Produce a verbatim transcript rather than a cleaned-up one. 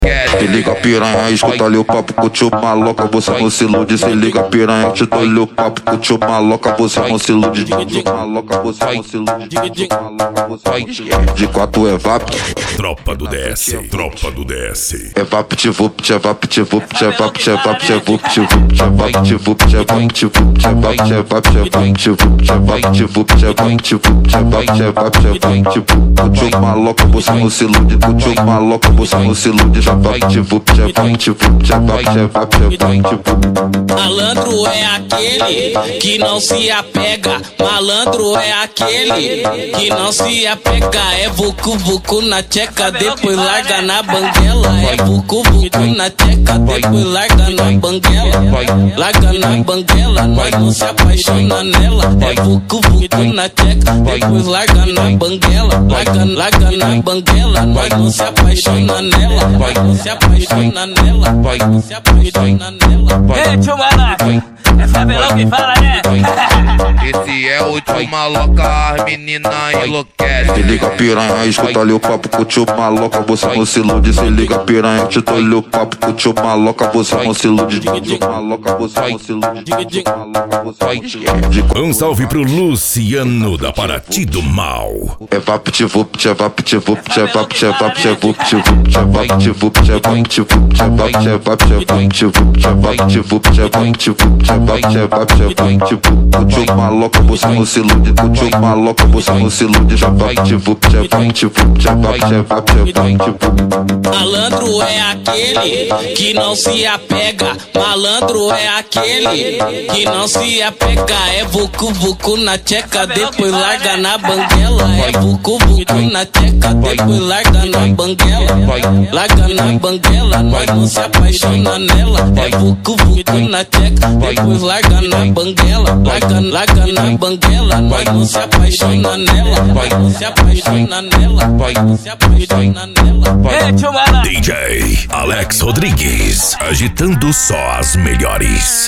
Se liga piranha, escuta ali o papo com o tio maloca, você não se ilude. Se liga piranha, te dou ali o papo com o tio maloca, você não se ilude. Tio maloca, você não se ilude. De quatro é vap. Tropa do D S, tropa do D S. É vap, te vup, te vap, te vup, te vap, te vap, te vup, te vup, te vap, te vup, te vap, te vup, te vap, te vap, te vap, te vup, te vap, te vup, te vap, te vup, te vap, te vap, te vap, te vup. O tio maloca, você não se ilude. O tio maloca, você não se ilude. Já vap, te vup, te vap, te vup, te vap, te vap, te vap, te vup. Malandro é aquele que não se apega. Malandro é aquele que não se apega. É vucu vucu na tcheca, depois larga na banguela. É vucu vucu na tcheca, depois larga na banguela. Larga na banguela, nós não se apaixona nela. É vucu vucu na tcheca, depois larga na banguela. Larga, larga na banguela, nós não se apaixona nela. Nós não se apaixona nela, nós não se apaixona nela. Ei, tio Maloca, é Fabelão que fala, né? Esse é o tio maloca, as meninas enlouquecem. Se liga piranha, escuta ali o papo com o tio maloca, você não se ilude. Se liga piranha, te dou ali o papo com o tio maloca, você não se ilude. Tio maloca, você não se ilude. Um salve pro Luciano da Paraty do Mal. É vap, te vup, te vap, te vup, te vap, te vap, te vup, te vup, te vap, te vup, te vap, te vup, te vap, te vap, te vap, te vup, te vap, te vup, te vap, te vup, te vap, te vap, te vap, te vup. O tio maloca, você não se ilude. O tio maloca, você não se ilude. Já vap, te vup, te vap, te vup, te vap, te vap, te vap, te vup. Malandro é aquele que não se apega. Malandro é aquele que não se apega. É vucu vucu na tcheca, depois larga na banguela. É vucu vucu na tcheca, depois larga na banguela. Larga na banguela, nós não se apaixona nela. É vucu vucu na tcheca, depois larga na banguela. Larga, larga na banguela, nós não se apaixona nela. Nós não se apaixona nela, nós não se apaixona nela. Ei, tio Maloca. D J Alex Rodrigues, agitando só as melhores.